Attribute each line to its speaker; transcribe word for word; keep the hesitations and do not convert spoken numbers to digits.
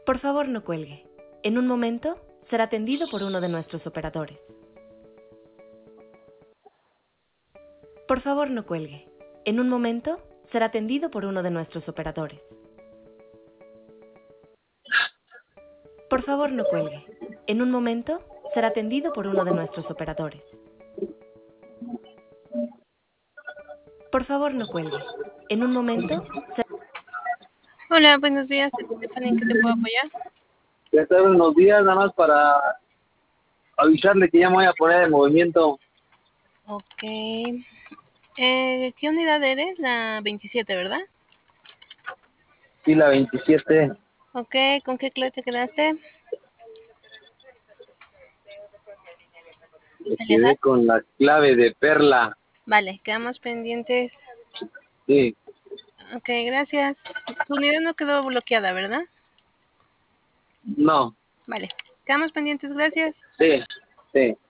Speaker 1: Por favor, no cuelgue. En un momento será atendido por uno de nuestros operadores. Por favor, no cuelgue. En un momento será atendido por uno de nuestros operadores. Por favor, no cuelgue. En un momento será atendido por uno de nuestros operadores. Por favor, no cuelgue. En un momento será...
Speaker 2: Hola, buenos días, Stephanie, ¿en qué te puedo apoyar?
Speaker 3: Ya te unos días nada más para avisarle que ya me voy a poner en movimiento.
Speaker 2: Ok. Eh, ¿Qué unidad eres? La veintisiete, ¿verdad?
Speaker 3: Sí, la veintisiete.
Speaker 2: Ok, ¿con qué clase te quedaste?
Speaker 3: Me
Speaker 2: ¿Alejar?
Speaker 3: quedé con la clave de Perla.
Speaker 2: Vale, quedamos pendientes.
Speaker 3: Sí,
Speaker 2: Ok, gracias. Tu unidad no quedó bloqueada, ¿verdad?
Speaker 3: no,
Speaker 2: Vale, quedamos pendientes, gracias.
Speaker 3: sí, sí.